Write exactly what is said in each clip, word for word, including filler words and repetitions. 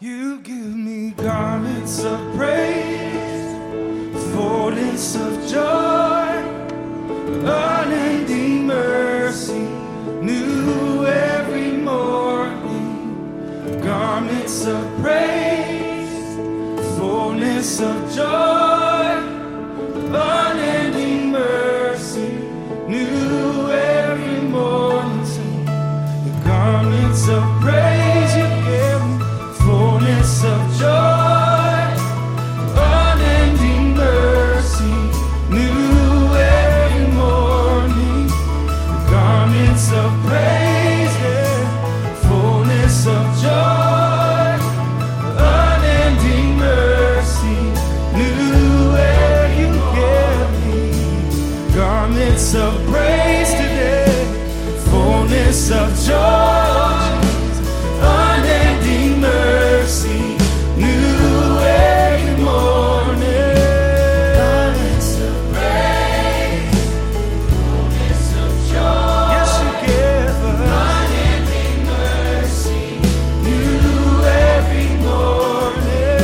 You give me garments of praise, fullness of joy, unending mercy, new every morning. Garments of praise, fullness of joy, unending mercy, new every morning. The garments of praise you give me, fullness of joy, unending mercy, new every morning. The garments of praise, yeah, fullness of joy, unending mercy, new every you give me. Garments of praise today, fullness of joy, unending mercy, new every morning. Garments of praise, fullness of joy. Yes, you give us unending mercy, new every morning.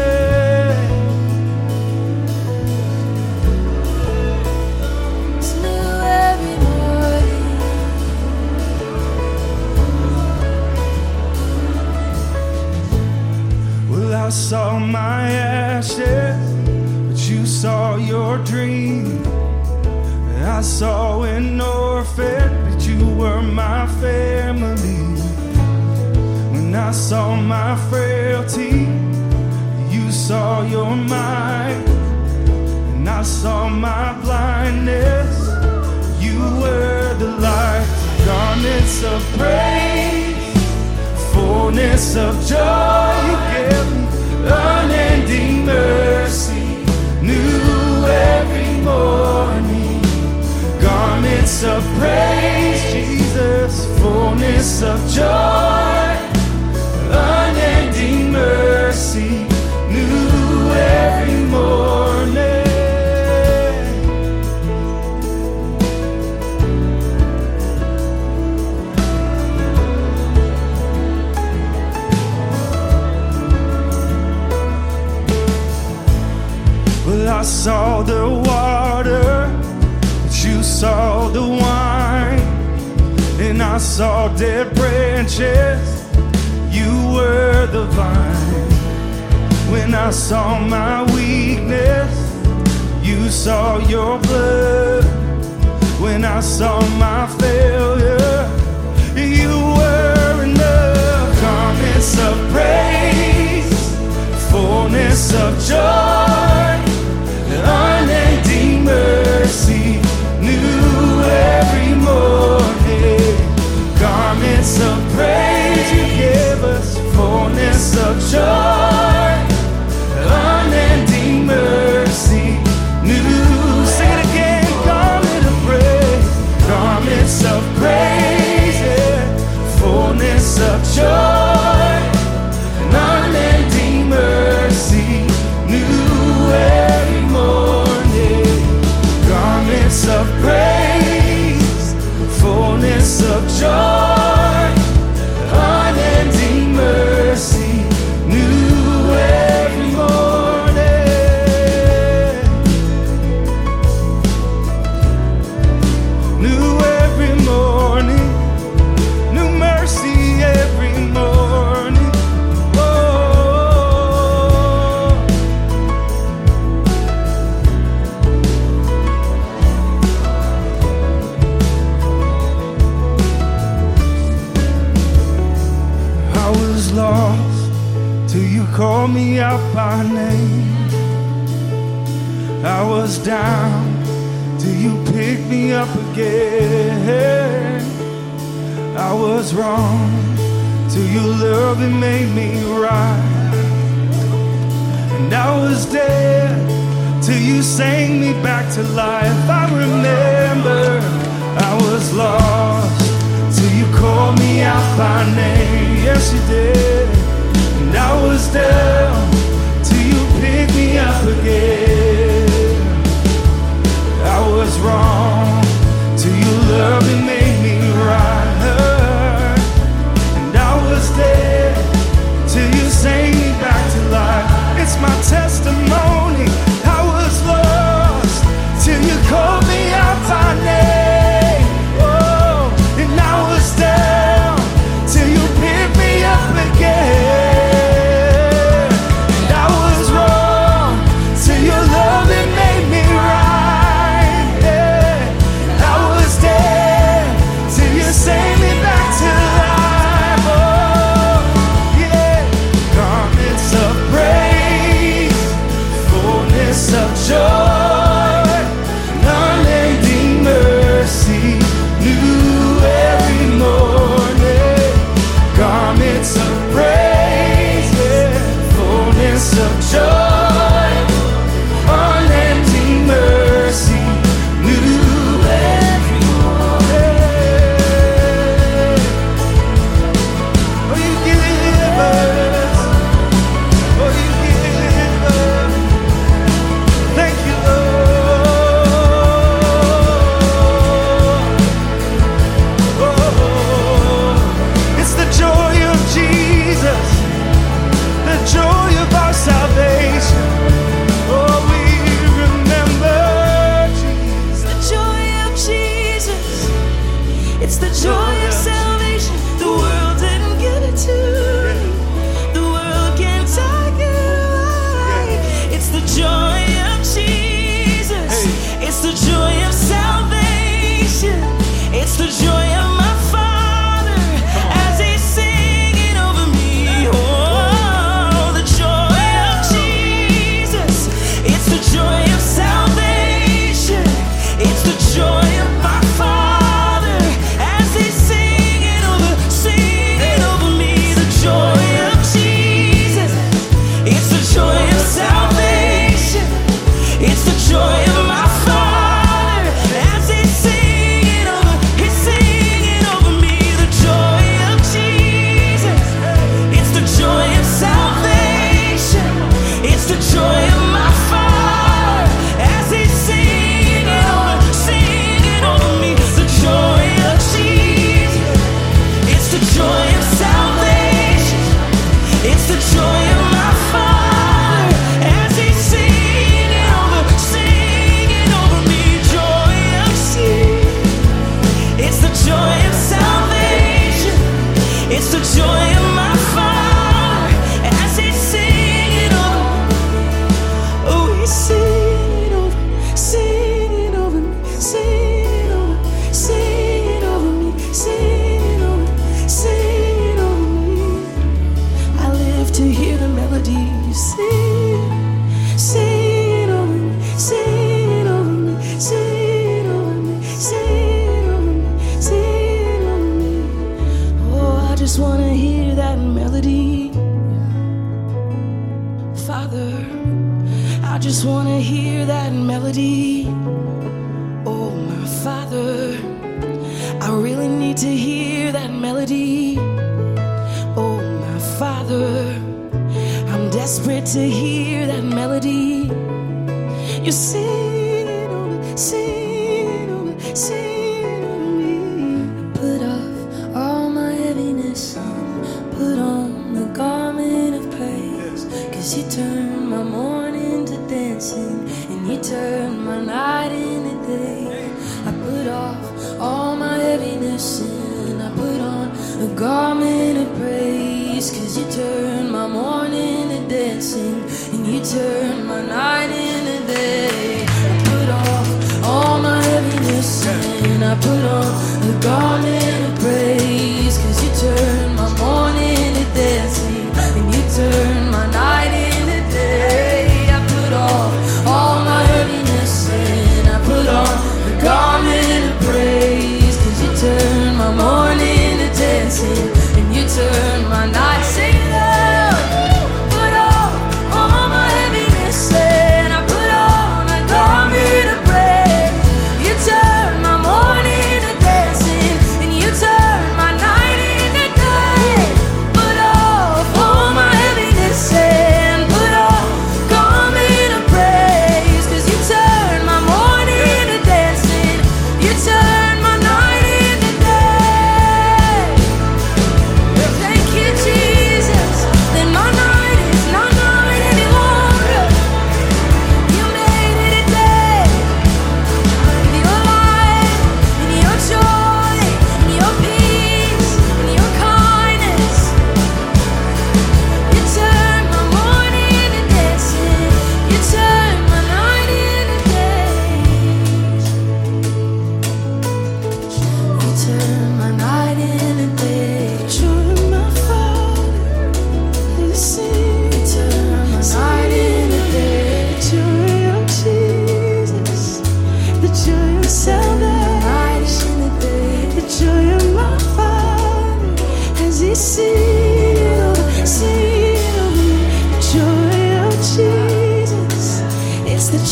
It's new every morning. Well, I saw my ashes, but you saw your dream. I saw an orphan, but you were my family. When I saw my frailty, you saw your might. And I saw my blindness, you were the light. Garments of praise, fullness of joy, you give me unending mercy, new every morning. Garments of praise, Jesus, fullness of joy, unending mercy, new every morning. Well, I saw the water, but you saw the wine. And I saw dead branches, you were the vine. When I saw my weakness, you saw your blood. When I saw my failure, you were enough. Garments of praise, fullness of joy, unending mercy, new every morning. Garments of praise you give us, fullness of joy, unending mercy, new. Sing it again. Garment of praise, garments of praise, yeah, fullness of joy, unending mercy, new every morning. Garments of praise, fullness of joy, unending mercy, new every morning. New every morning, new mercy every morning. I was lost till you called me out by name. I was down till you picked me up again. I was wrong till your love and made me right. And I was dead till you sang me back to life. I remember I was lost till you called me out by name. Yes, you did. And I was down till you picked me up again. I was wrong till you loved and made me right. And I was dead till you sang my testimony. I was lost till you called me out by name. Oh, and I was down till you picked me up again. And I was wrong till your love it made me right. Yeah. And I was dead till you saved me back to life. Oh, yeah. Garments of praise, fullness of joy, unending mercy, new every morning. Garments of praise, yeah, fullness of joy, unending mercy, new every morning. Oh, you give us, oh, you give us. Thank you, Lord. Oh, it's the joy of Jesus, the joy of our salvation. Oh, we remember Jesus. The joy of Jesus. It's the joy of salvation. The world didn't give it to me. The world can't take it away. It's the joy of Jesus. It's the joy of salvation. It's the joy of my Father as He's singing over me. Oh, the joy of Jesus. It's the joy of salvation. It's the joy of my Father as He's singing over, singing over me. The joy of Jesus. It's the joy of salvation. It's the joy of my Father as He's singing over, He's singing over me. The joy of Jesus. It's the joy of salvation. It's the joy of my Father as He's singing over, singing over me. The joy of Jesus. It's the joy of salvation. It's the joy of my Father as He's singing over, singing over me. Joy of Jesus. It's the joy of salvation. It's the joy of my Father as He's singing over. Oh, He's singing over, singing over me, singing over, singing over me, singing over, singing over me. I live to hear the melody you sing, singing over me, singing over me, singing over me, singing over me, singing over me. Oh, I just wanna hear that melody, Father. I just wanna hear that melody. Oh, my Father, I really need to hear that melody. Oh, my Father, I'm desperate to hear that melody. You're singing over, singing over, singing over me. Put off all my heaviness and put on the garment of praise. Cause you turn my morning to dancing and you turn my night into day. I put off all my heaviness and I put on a garment of praise. Cause you turn my morning to dancing and you turn my night into day. I put off all my heaviness and I put on a garment of praise. Cause you turn my morning to dancing and you turn my night into day. I put off all my heaviness and I put on the garment of praise. Cause you turn my morning to dancing and you turn my night. Sing it out. Put off all my heaviness and I put on a garment of praise. You turn my morning to dancing and you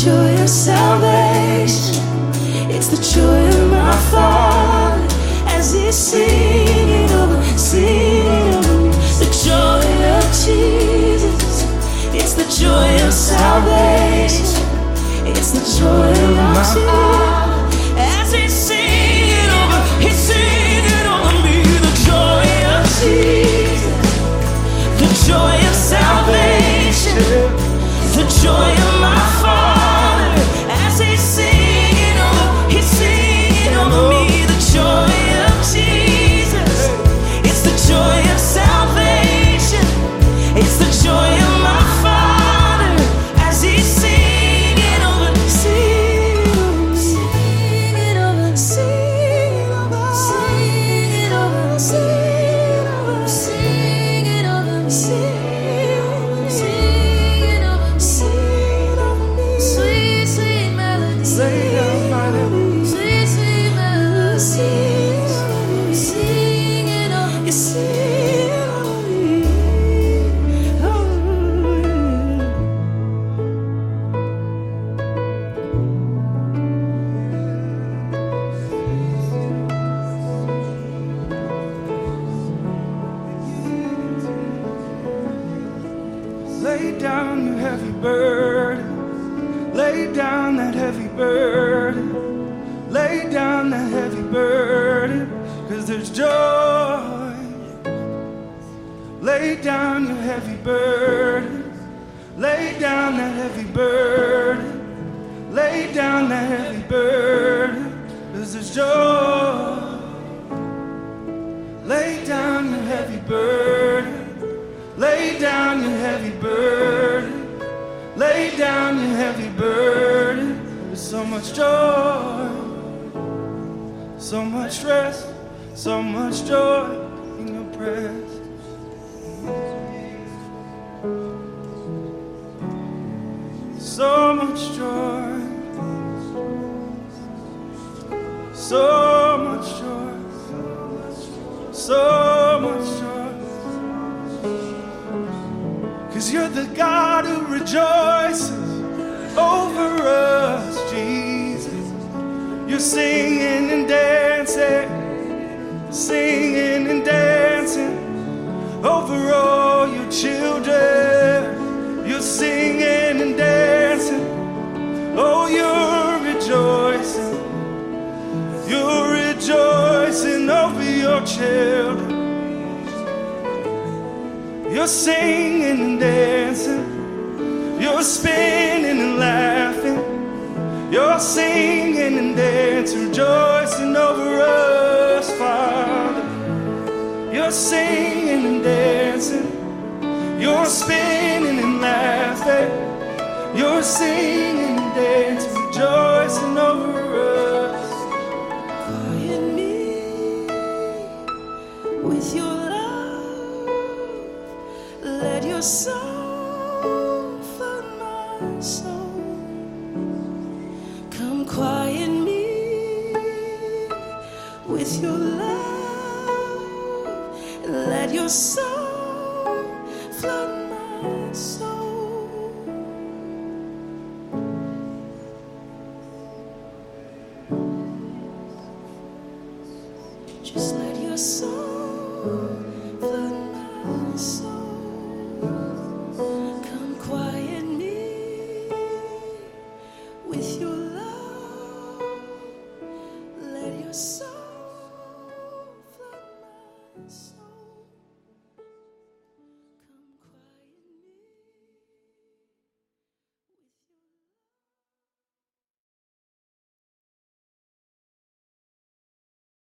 joy of salvation. It's the joy of my Father as He's singing over, singing over me. The joy of Jesus. It's the joy of salvation. It's the joy of my Father as He's singing over, He's singing over me. The joy of Jesus. The joy of salvation. The joy of my Father as He's singing over, He's singing over me. The joy of Jesus. It's the joy of salvation. It's the joy of my Father as He's singing over, singing over, singing over, singing over, singing over, singing over, singing over, singing over, singing over me. Sweet, sweet melody. Lay down my melody. Sweet, sweet melody. Singing over, singing over, singing over me. Oh, Lay down your heavy burden. Lay down that heavy burden. Lay down that heavy burden. Cause there's joy. Lay down your heavy burden. Lay down that heavy burden. Lay down that heavy burden. Cause there's joy. Lay down your heavy burden. Lay down your heavy burden. Lay down your heavy burden. There's so much joy, so much rest, so much joy in your presence. So much joy, so much joy, so much joy. Cause you're the God who rejoices over us, Jesus. You're singing and dancing, singing and dancing over all your children. You're singing and dancing, oh, you're rejoicing. You're rejoicing over your children. You're singing and dancing. You're spinning and laughing. You're singing and dancing, rejoicing over us, Father. You're singing and dancing. You're spinning and laughing. You're singing and dancing, rejoicing over us. Quiet me with your love. Let your soul flood my soul. Come quiet me with your love. Let your soul flood my soul.